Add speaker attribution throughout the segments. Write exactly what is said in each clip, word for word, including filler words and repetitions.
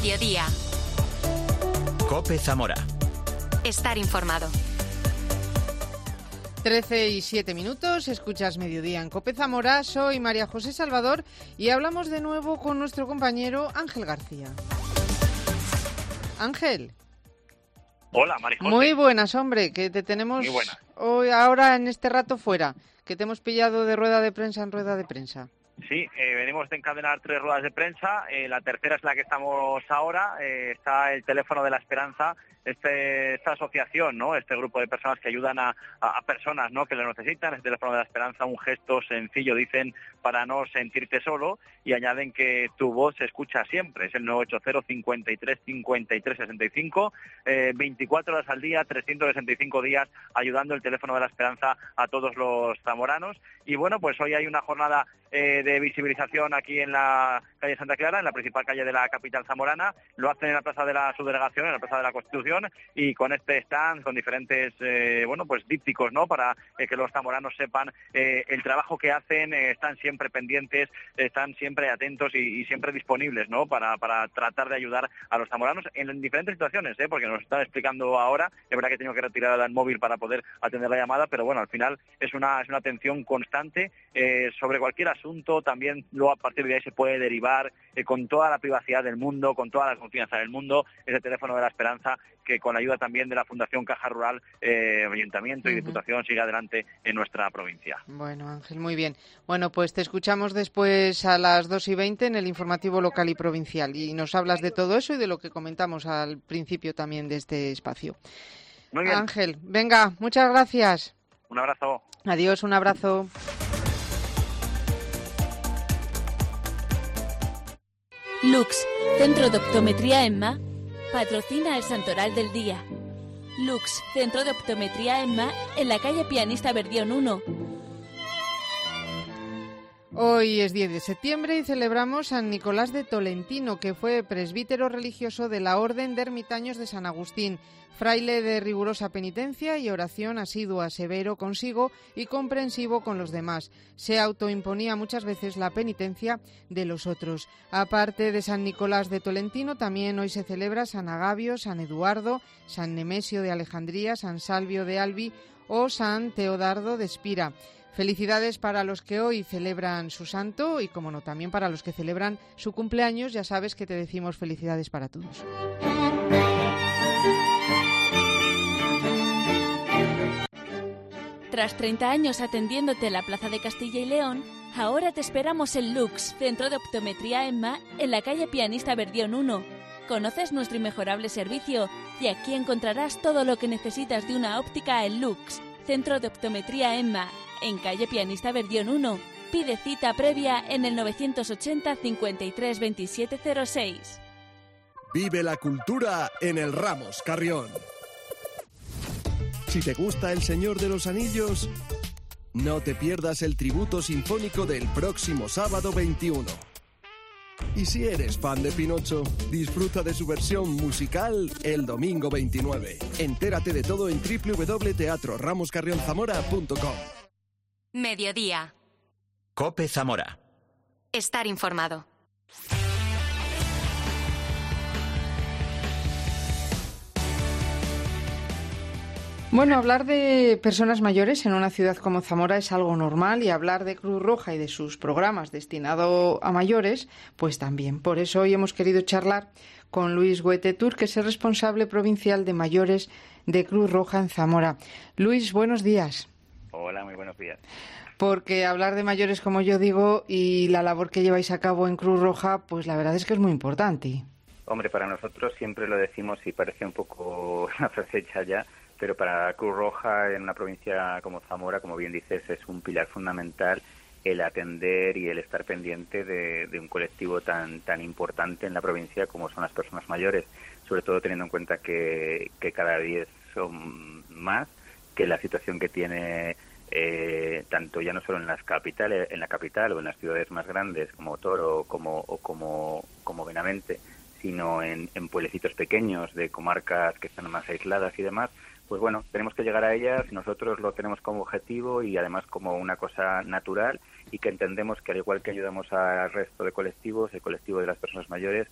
Speaker 1: Mediodía.
Speaker 2: COPE Zamora.
Speaker 1: Estar informado.
Speaker 3: trece y siete minutos, escuchas Mediodía en COPE Zamora. Soy María José Salvador y hablamos de nuevo con nuestro compañero Ángel García. Ángel.
Speaker 4: Hola, María José.
Speaker 3: Muy buenas, hombre, que te tenemos hoy, ahora en este rato fuera, que te hemos pillado de rueda de prensa en rueda de prensa.
Speaker 4: Sí, eh, venimos de encadenar tres ruedas de prensa, eh, la tercera es la que estamos ahora, eh, está el teléfono de la esperanza, este, esta asociación, ¿no? Este grupo de personas que ayudan a, a, a personas, ¿no? Que lo necesitan, este teléfono de la esperanza, un gesto sencillo, dicen, para no sentirte solo, y añaden que tu voz se escucha siempre, es el nueve ocho cero, cincuenta y tres, cincuenta y tres, sesenta y cinco, eh, veinticuatro horas al día, trescientos sesenta y cinco días, ayudando el teléfono de la esperanza a todos los zamoranos. Y bueno, pues hoy hay una jornada eh, de visibilización aquí en la calle Santa Clara, en la principal calle de la capital zamorana, lo hacen en la plaza de la subdelegación, en la plaza de la Constitución, y con este stand, con diferentes, eh, bueno, pues dípticos, ¿no?, para eh, que los zamoranos sepan eh, el trabajo que hacen, eh, están siempre pendientes, están siempre atentos y, y siempre disponibles, ¿no?, para, para tratar de ayudar a los zamoranos en, en diferentes situaciones, ¿eh?, porque nos están explicando ahora, es verdad que he tenido que retirar el móvil para poder atender la llamada, pero bueno, al final es una, es una atención constante eh, sobre cualquier asunto, también luego a partir de ahí se puede derivar eh, con toda la privacidad del mundo, con toda la confianza del mundo, ese teléfono de la esperanza que con la ayuda también de la Fundación Caja Rural, eh, Ayuntamiento y uh-huh. Diputación sigue adelante en nuestra provincia.
Speaker 3: Bueno, Ángel, muy bien. Bueno, pues te escuchamos después a las dos y veinte en el informativo local y provincial y nos hablas de todo eso y de lo que comentamos al principio también de este espacio.
Speaker 4: Muy bien.
Speaker 3: Ángel, venga, muchas gracias.
Speaker 4: Un abrazo.
Speaker 3: Adiós, un abrazo.
Speaker 1: Lux, Centro de Optometría EMMA, patrocina el Santoral del Día. Lux, Centro de Optometría EMMA, en la calle Pianista Verdión uno.
Speaker 3: Hoy es diez de septiembre y celebramos San Nicolás de Tolentino, que fue presbítero religioso de la Orden de Ermitaños de San Agustín, fraile de rigurosa penitencia y oración asidua, severo consigo y comprensivo con los demás. Se autoimponía muchas veces la penitencia de los otros. Aparte de San Nicolás de Tolentino, también hoy se celebra San Agavio, San Eduardo, San Nemesio de Alejandría, San Salvio de Albi o San Teodardo de Espira. Felicidades para los que hoy celebran su santo y, como no, también para los que celebran su cumpleaños. Ya sabes que te decimos felicidades para todos.
Speaker 1: Tras treinta años atendiéndote en la Plaza de Castilla y León, ahora te esperamos en Lux, Centro de Optometría EMMA, en la calle Pianista Verdión uno. Conoces nuestro inmejorable servicio y aquí encontrarás todo lo que necesitas de una óptica en Lux, Centro de Optometría EMMA, en calle Pianista Verdión uno. Pide cita previa en el novecientos ochenta, cincuenta y tres, veintisiete cero seis.
Speaker 5: Vive la cultura en el Ramos Carrión. Si te gusta El Señor de los Anillos, no te pierdas el tributo sinfónico del próximo sábado veintiuno. Y si eres fan de Pinocho, disfruta de su versión musical el domingo veintinueve. Entérate de todo en doble u doble u doble u punto teatro ramos carrión zamora punto com.
Speaker 1: Mediodía.
Speaker 2: COPE Zamora.
Speaker 1: Estar informado.
Speaker 3: Bueno, hablar de personas mayores en una ciudad como Zamora es algo normal y hablar de Cruz Roja y de sus programas destinados a mayores, pues también. Por eso hoy hemos querido charlar con Luis Guetetur, que es el responsable provincial de mayores de Cruz Roja en Zamora. Luis, buenos días.
Speaker 6: Hola, muy buenos días.
Speaker 3: Porque hablar de mayores, como yo digo, y la labor que lleváis a cabo en Cruz Roja, pues la verdad es que es muy importante.
Speaker 6: Hombre, para nosotros siempre lo decimos y parece un poco una frase hecha ya, pero para Cruz Roja en una provincia como Zamora, como bien dices, es un pilar fundamental el atender y el estar pendiente de, de un colectivo tan tan importante en la provincia como son las personas mayores, sobre todo teniendo en cuenta que, que cada día son más, que la situación que tiene eh, tanto ya no solo en las capitales, en la capital o en las ciudades más grandes como Toro como o como como Benavente, sino en, en pueblecitos pequeños de comarcas que están más aisladas y demás. Pues bueno, tenemos que llegar a ellas y nosotros lo tenemos como objetivo y además como una cosa natural y que entendemos que al igual que ayudamos al resto de colectivos, el colectivo de las personas mayores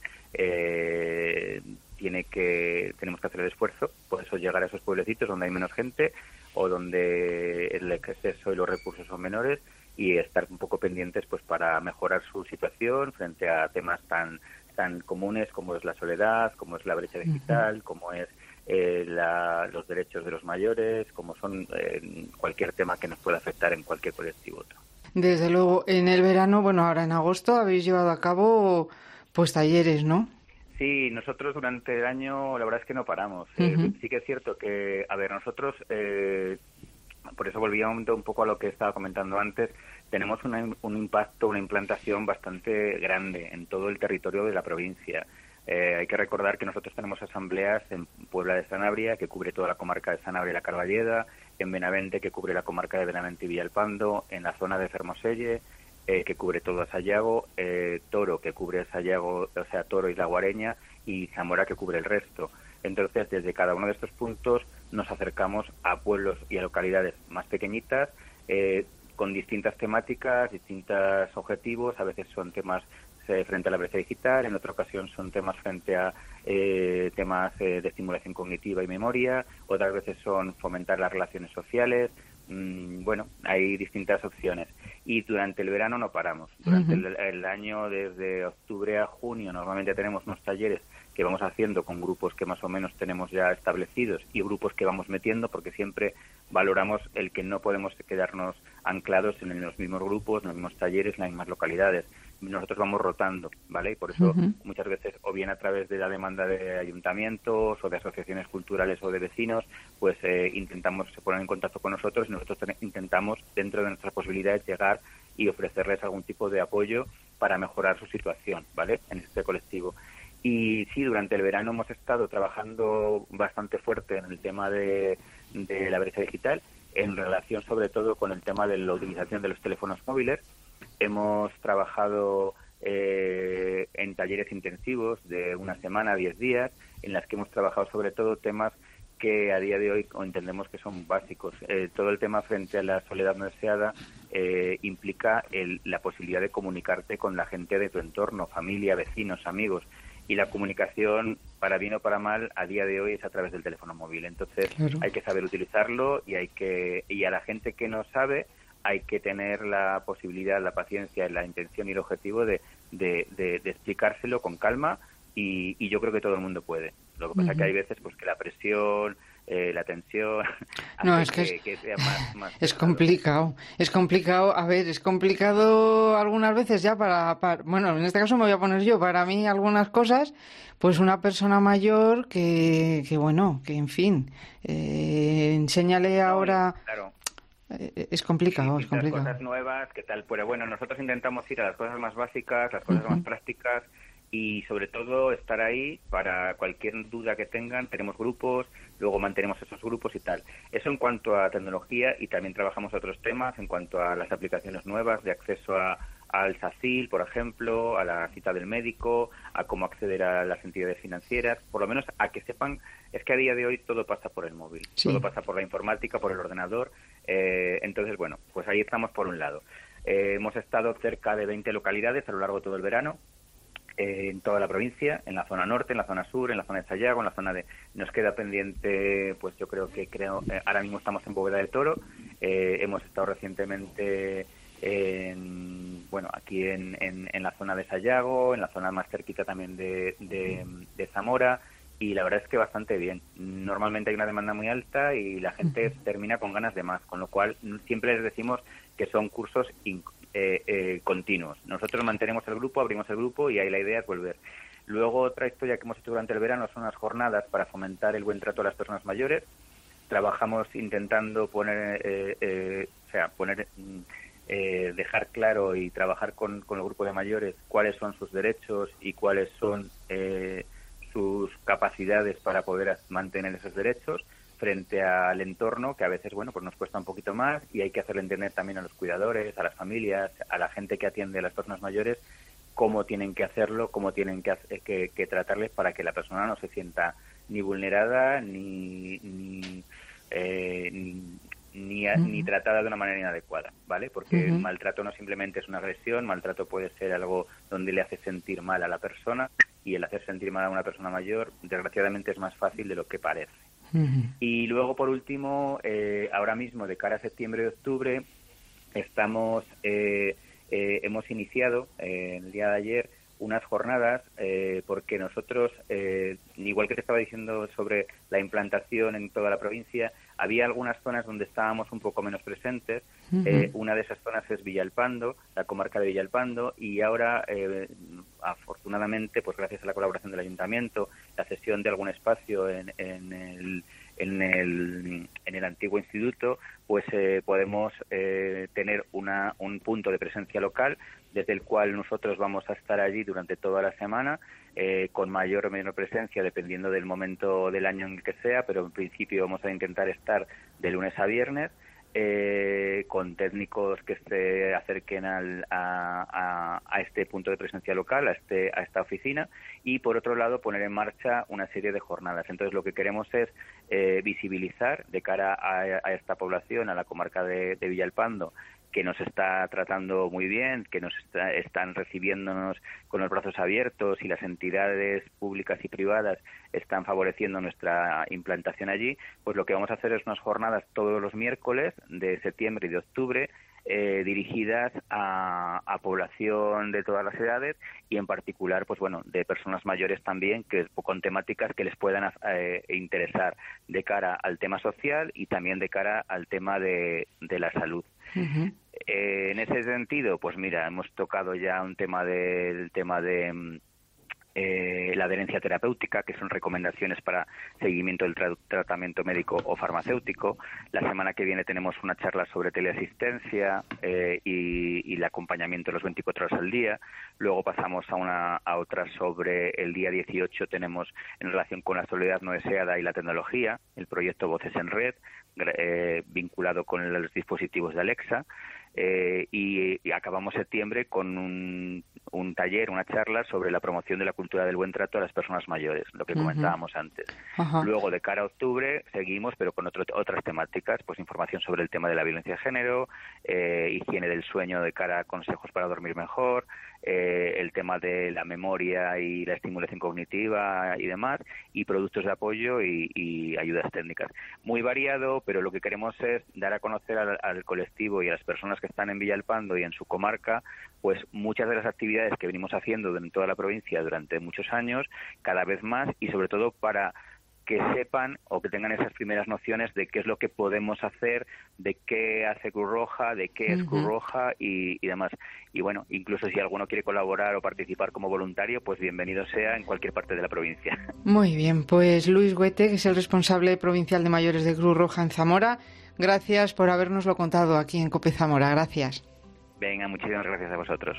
Speaker 6: eh, tiene que tenemos que hacer el esfuerzo, por eso llegar a esos pueblecitos donde hay menos gente o donde el acceso y los recursos son menores, y estar un poco pendientes pues para mejorar su situación frente a temas tan tan comunes como es la soledad, como es la brecha digital, uh-huh. como es eh, la, los derechos de los mayores, como son eh, cualquier tema que nos pueda afectar en cualquier colectivo.
Speaker 3: Desde luego, en el verano, bueno, ahora en agosto habéis llevado a cabo pues talleres, ¿no?
Speaker 6: Sí, nosotros durante el año la verdad es que no paramos. Uh-huh. Eh, sí que es cierto que, a ver, nosotros, eh, por eso volvíamos un poco a lo que estaba comentando antes, tenemos una, un impacto, una implantación bastante grande en todo el territorio de la provincia. Eh, hay que recordar que nosotros tenemos asambleas en Puebla de Sanabria, que cubre toda la comarca de Sanabria y la Carballeda, en Benavente, que cubre la comarca de Benavente y Villalpando, en la zona de Fermoselle, eh, que cubre todo Sayago, eh, Toro, que cubre Sayago, o sea, Toro y La Guareña, y Zamora, que cubre el resto. Entonces, desde cada uno de estos puntos nos acercamos a pueblos y a localidades más pequeñitas, eh, con distintas temáticas, distintos objetivos. A veces son temas eh, frente a la brecha digital, en otra ocasión son temas frente a eh, temas eh, de estimulación cognitiva y memoria, otras veces son fomentar las relaciones sociales. Mm, bueno, hay distintas opciones. Y durante el verano no paramos. Durante uh-huh. el, el año, desde octubre a junio, normalmente tenemos unos talleres que vamos haciendo con grupos que más o menos tenemos ya establecidos y grupos que vamos metiendo, porque siempre valoramos el que no podemos quedarnos anclados en los mismos grupos, en los mismos talleres, en las mismas localidades. Nosotros vamos rotando, ¿vale? Y por eso uh-huh. muchas veces, o bien a través de la demanda de ayuntamientos o de asociaciones culturales o de vecinos, pues eh, intentamos se ponen en contacto con nosotros y nosotros ten- intentamos, dentro de nuestras posibilidades, llegar y ofrecerles algún tipo de apoyo para mejorar su situación, ¿vale? En este colectivo. Y sí, durante el verano hemos estado trabajando bastante fuerte en el tema de, de la brecha digital, en relación sobre todo con el tema de la utilización de los teléfonos móviles. Hemos trabajado eh, en talleres intensivos de una semana, diez días, en las que hemos trabajado sobre todo temas que a día de hoy entendemos que son básicos. Eh, todo el tema frente a la soledad no deseada eh, implica el, la posibilidad de comunicarte con la gente de tu entorno, familia, vecinos, amigos. Y la comunicación, para bien o para mal, a día de hoy es a través del teléfono móvil. Entonces, claro. hay que saber utilizarlo y hay que y a la gente que no sabe hay que tener la posibilidad, la paciencia, la intención y el objetivo de, de, de, de explicárselo con calma y, y yo creo que todo el mundo puede. Lo que pasa uh-huh. es que hay veces pues que la presión, eh, la tensión...
Speaker 3: No, es que, que, es, que sea más, más es complicado. Es complicado, a ver, es complicado algunas veces ya para, para... Bueno, en este caso me voy a poner yo. Para mí algunas cosas, pues una persona mayor que, que bueno, que en fin, eh, enséñale ahora...
Speaker 6: Claro.
Speaker 3: Es complicado,
Speaker 6: sí,
Speaker 3: es complicado.
Speaker 6: Cosas nuevas, ¿qué tal? Pero bueno, nosotros intentamos ir a las cosas más básicas, las cosas uh-huh. más prácticas y sobre todo estar ahí para cualquier duda que tengan. Tenemos grupos, luego mantenemos esos grupos y tal. Eso en cuanto a tecnología, y también trabajamos otros temas en cuanto a las aplicaciones nuevas de acceso a, al SACIL, por ejemplo, a la cita del médico, a cómo acceder a las entidades financieras, por lo menos a que sepan, es que a día de hoy todo pasa por el móvil, sí. todo pasa por la informática, por el ordenador, eh, entonces bueno, pues ahí estamos por un lado. Eh, hemos estado cerca de veinte localidades a lo largo de todo el verano, eh, en toda la provincia, en la zona norte, en la zona sur, en la zona de Sayago, en la zona de... Nos queda pendiente, pues yo creo que creo eh, ahora mismo estamos en Bóveda de Toro, eh, hemos estado recientemente... En, bueno, aquí en, en, en la zona de Sayago, en la zona más cerquita también de, de, de Zamora, y la verdad es que bastante bien. Normalmente hay una demanda muy alta y la gente termina con ganas de más, con lo cual siempre les decimos que son cursos in, eh, eh, continuos. Nosotros mantenemos el grupo, abrimos el grupo y ahí la idea es volver. Luego otra historia que hemos hecho durante el verano son unas jornadas para fomentar el buen trato a las personas mayores. Trabajamos intentando poner, eh, eh, o sea, poner... Eh, dejar claro y trabajar con, con el grupo de mayores cuáles son sus derechos y cuáles son eh, sus capacidades para poder mantener esos derechos frente al entorno, que a veces bueno pues nos cuesta un poquito más y hay que hacerle entender también a los cuidadores, a las familias, a la gente que atiende a las personas mayores cómo tienen que hacerlo, cómo tienen que, que, que tratarles para que la persona no se sienta ni vulnerada ni, ni, eh, ni ni, a, uh-huh. ni tratada de una manera inadecuada, ¿vale? Porque uh-huh. el maltrato no simplemente es una agresión, maltrato puede ser algo donde le hace sentir mal a la persona, y el hacer sentir mal a una persona mayor, desgraciadamente, es más fácil de lo que parece. Uh-huh. Y luego, por último, eh, ahora mismo, de cara a septiembre y octubre, estamos eh, eh, hemos iniciado eh, el día de ayer unas jornadas eh, porque nosotros, eh, igual que te estaba diciendo sobre la implantación en toda la provincia, había algunas zonas donde estábamos un poco menos presentes. Uh-huh. Eh, una de esas zonas es Villalpando, la comarca de Villalpando, y ahora, eh, afortunadamente, pues gracias a la colaboración del Ayuntamiento, la cesión de algún espacio en, en el en el en el antiguo instituto, pues eh, podemos eh, tener una un punto de presencia local desde el cual nosotros vamos a estar allí durante toda la semana, eh, con mayor o menor presencia dependiendo del momento del año en el que sea, pero en principio vamos a intentar estar de lunes a viernes, eh, con técnicos que se acerquen al, a, a, a este punto de presencia local, a este a esta oficina, y por otro lado poner en marcha una serie de jornadas. Entonces lo que queremos es eh, visibilizar de cara a, a esta población, a la comarca de, de Villalpando, que nos está tratando muy bien, que nos está, están recibiéndonos con los brazos abiertos, y las entidades públicas y privadas están favoreciendo nuestra implantación allí. Pues lo que vamos a hacer es unas jornadas todos los miércoles de septiembre y de octubre, eh, dirigidas a, a población de todas las edades, y en particular, pues bueno, de personas mayores también, que con temáticas que les puedan eh, interesar de cara al tema social y también de cara al tema de, de la salud. Uh-huh. Eh, en ese sentido, pues mira, hemos tocado ya un tema del tema de eh, la adherencia terapéutica, que son recomendaciones para seguimiento del tra- tratamiento médico o farmacéutico. La semana que viene tenemos una charla sobre teleasistencia eh, y, y el acompañamiento de los veinticuatro horas al día. Luego pasamos a una a otra sobre el día dieciocho, tenemos en relación con la soledad no deseada y la tecnología, el proyecto Voces en Red, eh, vinculado con los dispositivos de Alexa. Eh, y, y acabamos septiembre con un, un taller, una charla sobre la promoción de la cultura del buen trato a las personas mayores, lo que uh-huh. comentábamos antes. Uh-huh. Luego, de cara a octubre, seguimos, pero con otro, otras temáticas, pues información sobre el tema de la violencia de género, eh, higiene del sueño de cara a consejos para dormir mejor, eh, el tema de la memoria y la estimulación cognitiva y demás, y productos de apoyo y, y ayudas técnicas. Muy variado, pero lo que queremos es dar a conocer al, al colectivo y a las personas que están en Villalpando y en su comarca, pues muchas de las actividades que venimos haciendo en toda la provincia durante muchos años, cada vez más, y sobre todo para que sepan o que tengan esas primeras nociones de qué es lo que podemos hacer, de qué hace Cruz Roja, de qué es uh-huh. Cruz Roja y, y demás. Y bueno, incluso si alguno quiere colaborar o participar como voluntario, pues bienvenido sea en cualquier parte de la provincia. Muy bien, pues Luis Huete, que es el responsable provincial de mayores de Cruz Roja en Zamora, gracias por habérnoslo contado aquí en COPE Zamora. Gracias. Venga, muchísimas gracias a vosotros.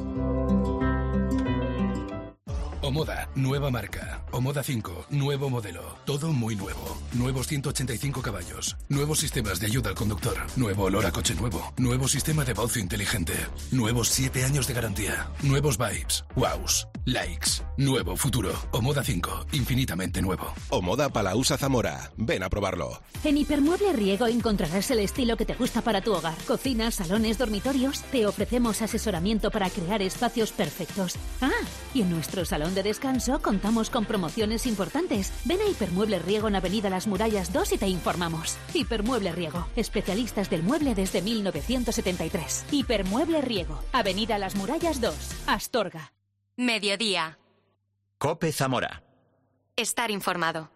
Speaker 7: Omoda, nueva marca. Omoda cinco, nuevo modelo. Todo muy nuevo. Nuevos ciento ochenta y cinco caballos. Nuevos sistemas de ayuda al conductor. Nuevo olor a coche nuevo. Nuevo sistema de voz inteligente. Nuevos siete años de garantía. Nuevos vibes. Wows. Likes. Nuevo futuro. Omoda cinco, infinitamente nuevo.
Speaker 8: Omoda Palausa Zamora. Ven a probarlo.
Speaker 9: En Hipermueble Riego encontrarás el estilo que te gusta para tu hogar. Cocinas, salones, dormitorios. Te ofrecemos asesoramiento para crear espacios perfectos. Ah, y en nuestro salón de descanso contamos con promociones importantes. Ven a Hipermueble Riego en Avenida Las Murallas dos y te informamos. Hipermueble Riego, especialistas del mueble desde mil novecientos setenta y tres. Hipermueble Riego, Avenida Las Murallas dos, Astorga.
Speaker 10: Mediodía.
Speaker 2: COPE Zamora.
Speaker 10: Estar informado.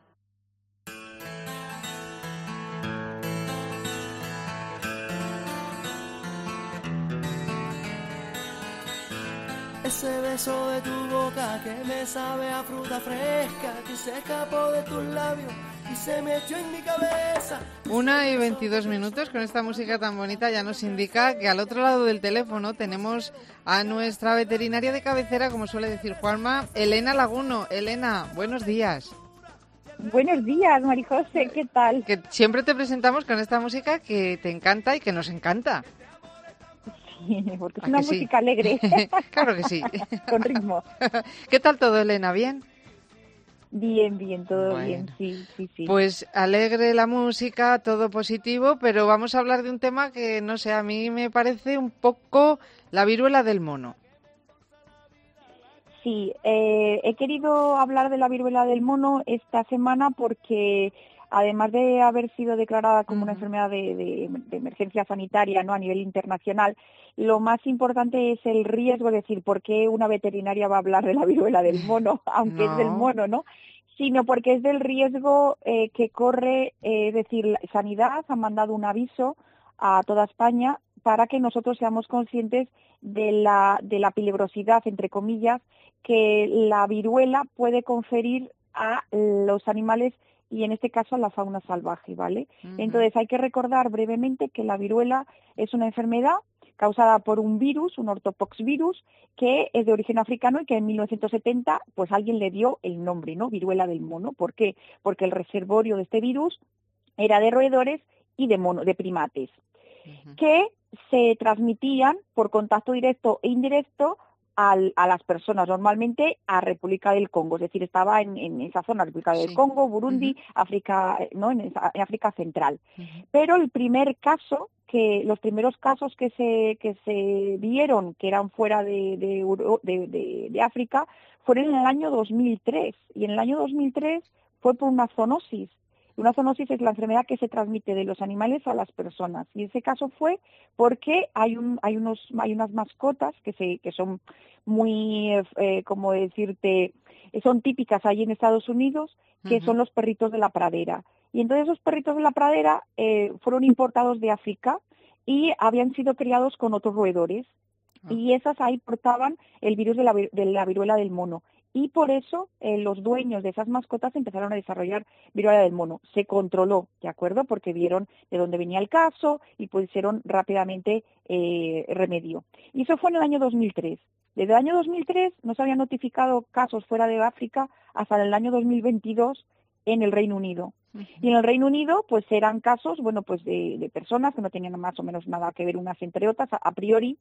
Speaker 11: Ese beso de tu boca que me sabe a fruta fresca, que se escapó de tus labios y se me echó en mi cabeza.
Speaker 3: Una y veintidós minutos, con esta música tan bonita ya nos indica que al otro lado del teléfono tenemos a nuestra veterinaria de cabecera, como suele decir Juanma, Elena Laguno. Elena, buenos días.
Speaker 12: Buenos días, Marijose, ¿qué tal?
Speaker 3: Que siempre te presentamos con esta música que te encanta y que nos encanta.
Speaker 12: Sí, porque es una música sí? alegre.
Speaker 3: Claro que sí.
Speaker 12: Con ritmo.
Speaker 3: ¿Qué tal todo, Elena? ¿Bien?
Speaker 12: Bien, bien, todo
Speaker 3: Bueno.
Speaker 12: bien, sí, sí, sí.
Speaker 3: Pues alegre la música, todo positivo, pero vamos a hablar de un tema que, no sé, a mí me parece un poco la viruela del mono.
Speaker 12: Sí, eh, he querido hablar de la viruela del mono esta semana porque además de haber sido declarada como uh-huh. una enfermedad de, de, de emergencia sanitaria, ¿no?, a nivel internacional, lo más importante es el riesgo, es decir, ¿por qué una veterinaria va a hablar de la viruela del mono, aunque no. es del mono, ¿no? Sino porque es del riesgo eh, que corre, eh, es decir, Sanidad ha mandado un aviso a toda España para que nosotros seamos conscientes de la, de la peligrosidad, entre comillas, que la viruela puede conferir a los animales y en este caso a la fauna salvaje, ¿vale? Uh-huh. Entonces hay que recordar brevemente que la viruela es una enfermedad causada por un virus, un ortopoxvirus, que es de origen africano y que en mil novecientos setenta pues alguien le dio el nombre, ¿no? Viruela del mono. ¿Por qué? Porque el reservorio de este virus era de roedores y de mono, de primates, uh-huh. que se transmitían por contacto directo e indirecto al, a las personas, normalmente a República del Congo, es decir, estaba en, en esa zona, República sí. del Congo, Burundi, uh-huh. África, no, en, esa, en África Central. Uh-huh. Pero el primer caso, que los primeros casos que se que se vieron que eran fuera de, de, de, de, de África, fueron en el año dos mil tres, y en el año dos mil tres fue por una zoonosis. Una zoonosis es la enfermedad que se transmite de los animales a las personas. Y ese caso fue porque hay un, hay unos, hay unas mascotas que se, que son muy, eh, como decirte, son típicas allí en Estados Unidos, que uh-huh. son los perritos de la pradera. Y entonces esos perritos de la pradera eh, fueron importados de África y habían sido criados con otros roedores. Uh-huh. Y esas ahí portaban el virus de la, de la viruela del mono. Y por eso eh, los dueños de esas mascotas empezaron a desarrollar viruela del mono. Se controló, ¿de acuerdo? Porque vieron de dónde venía el caso y pusieron rápidamente eh, remedio. Y eso fue en el año dos mil tres. Desde el año dos mil tres no se habían notificado casos fuera de África hasta el año dos mil veintidós en el Reino Unido. Uh-huh. Y en el Reino Unido, pues eran casos, bueno, pues de, de personas que no tenían más o menos nada que ver unas entre otras, a, a priori,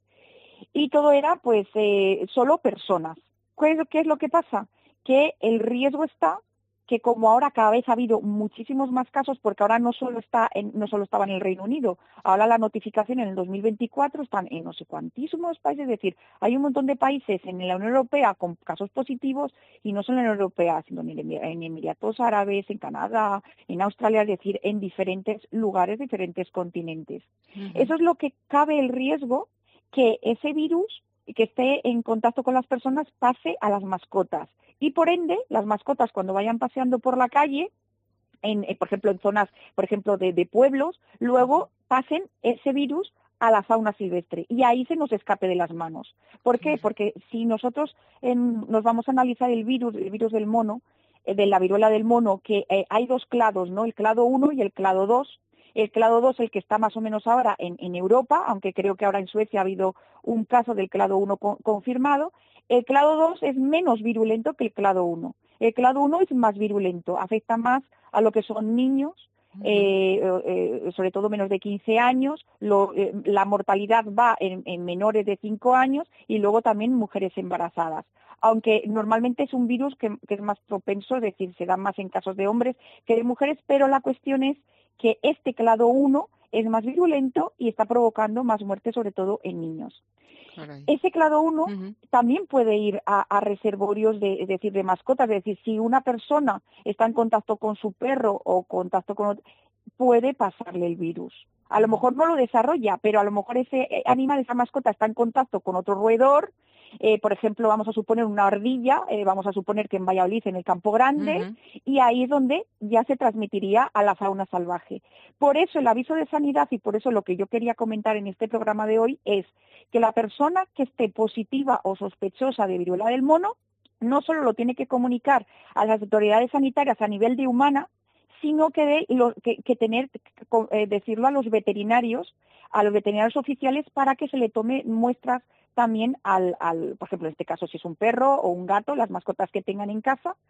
Speaker 12: y todo era, pues, eh, solo personas. ¿Qué es, ¿Qué es lo que pasa? Que el riesgo está que como ahora cada vez ha habido muchísimos más casos, porque ahora no solo está en, no solo estaba en el Reino Unido, ahora la notificación en el dos mil veinticuatro están en no sé cuantísimos países, es decir, hay un montón de países en la Unión Europea con casos positivos y no solo en la Unión Europea, sino en Emiratos Árabes, en Canadá, en Australia, es decir, en diferentes lugares, diferentes continentes. Uh-huh. Eso es lo que cabe el riesgo que ese virus que esté en contacto con las personas pase a las mascotas. Y por ende, las mascotas cuando vayan paseando por la calle, en, eh, por ejemplo, en zonas, por ejemplo, de, de pueblos, luego pasen ese virus a la fauna silvestre y ahí se nos escape de las manos. ¿Por qué? Porque si nosotros eh, nos vamos a analizar el virus, el virus del mono, eh, de la viruela del mono, que eh, hay dos clados, ¿no? El clado uno y el clado dos. El clado dos, el que está más o menos ahora en, en Europa, aunque creo que ahora en Suecia ha habido un caso del clado uno con, confirmado. El clado dos es menos virulento que el clado uno. El clado uno es más virulento, afecta más a lo que son niños, uh-huh. eh, eh, sobre todo menos de quince años. Lo, eh, la mortalidad va en, en menores de cinco años y luego también mujeres embarazadas. Aunque normalmente es un virus que, que es más propenso, es decir, se da más en casos de hombres que de mujeres, pero la cuestión es que este clado uno es más virulento y está provocando más muertes, sobre todo en niños. Caray. Ese clado uno uh-huh. también puede ir a, a reservorios de, es decir, de mascotas, es decir, si una persona está en contacto con su perro o contacto con otro, puede pasarle el virus. A lo mejor no lo desarrolla, pero a lo mejor ese animal, esa mascota está en contacto con otro roedor. Eh, por ejemplo, vamos a suponer una ardilla, eh, vamos a suponer que en Valladolid, en el Campo Grande, uh-huh. y ahí es donde ya se transmitiría a la fauna salvaje. Por eso el aviso de sanidad, y por eso lo que yo quería comentar en este programa de hoy, es que la persona que esté positiva o sospechosa de viruela del mono, no solo lo tiene que comunicar a las autoridades sanitarias a nivel de humana, sino que, de, lo, que, que tener, que, eh, decirlo a los veterinarios, a los veterinarios oficiales, para que se le tome muestras también al, al, por ejemplo, en este caso si es un perro o un gato, las mascotas que tengan en casa,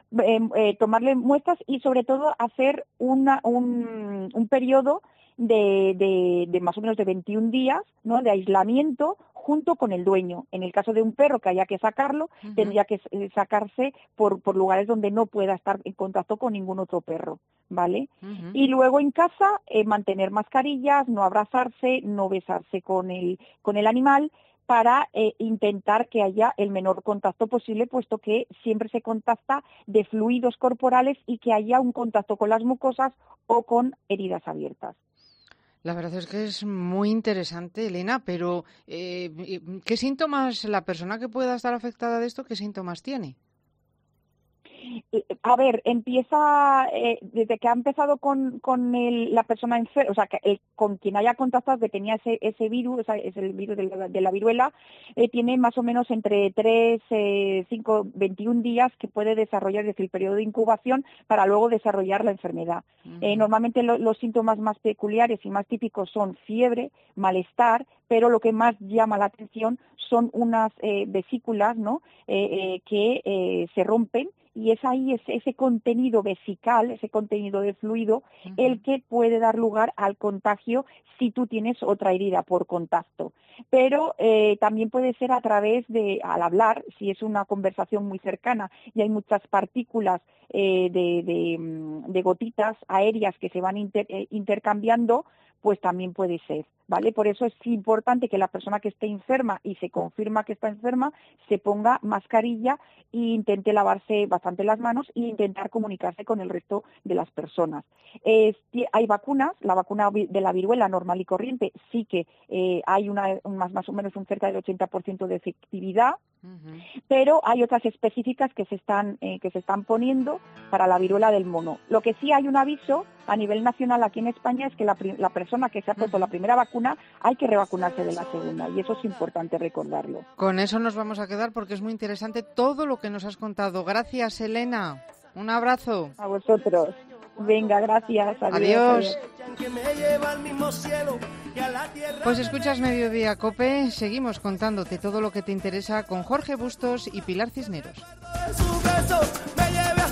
Speaker 12: eh, eh, tomarle muestras y sobre todo hacer una, un, un periodo de, de, de más o menos de veintiún días, ¿no?, de aislamiento junto con el dueño. En el caso de un perro que haya que sacarlo, uh-huh. tendría que sacarse por, por lugares donde no pueda estar en contacto con ningún otro perro, ¿vale? Uh-huh. Y luego en casa, eh, mantener mascarillas, no abrazarse, no besarse con el, con el animal, para eh, intentar que haya el menor contacto posible, puesto que siempre se contacta de fluidos corporales y que haya un contacto con las mucosas o con heridas abiertas.
Speaker 3: La verdad es que es muy interesante, Elena, pero eh, ¿qué síntomas la persona que pueda estar afectada de esto, qué síntomas tiene?
Speaker 12: A ver, empieza, eh, desde que ha empezado con, con el, la persona enferma, o sea, que el, con quien haya contactado que tenía ese, ese virus, ese, es el virus de la, de la viruela, eh, tiene más o menos entre tres, cinco, veintiún días que puede desarrollar, es decir, el periodo de incubación para luego desarrollar la enfermedad. Uh-huh. Eh, normalmente lo, los síntomas más peculiares y más típicos son fiebre, malestar, pero lo que más llama la atención son unas eh, vesículas, ¿no?, eh, eh, que eh, se rompen, y es ahí ese, ese contenido vesical, ese contenido de fluido, uh-huh. el que puede dar lugar al contagio si tú tienes otra herida por contacto. Pero eh, también puede ser a través de, al hablar, si es una conversación muy cercana y hay muchas partículas eh, de, de, de gotitas aéreas que se van inter, eh, intercambiando, pues también puede ser, ¿vale? Por eso es importante que la persona que esté enferma y se confirma que está enferma se ponga mascarilla e intente lavarse bastante las manos e intentar comunicarse con el resto de las personas. Eh, hay vacunas, la vacuna de la viruela normal y corriente sí que eh, hay una más, más o menos un cerca del ochenta por ciento de efectividad, uh-huh. pero hay otras específicas que se están eh, que se están poniendo para la viruela del mono. Lo que sí hay un aviso a nivel nacional aquí en España es que la, la persona que se ha puesto la primera vacuna hay que revacunarse de la segunda, y eso es importante recordarlo.
Speaker 3: Con eso nos vamos a quedar porque es muy interesante todo lo que nos has contado. Gracias, Elena. Un abrazo.
Speaker 12: A vosotros. Venga, gracias.
Speaker 3: Adiós.
Speaker 12: Adiós.
Speaker 3: Pues escuchas Mediodía Cope. Seguimos contándote todo lo que te interesa con Jorge Bustos y Pilar Cisneros.
Speaker 11: Su beso me lleve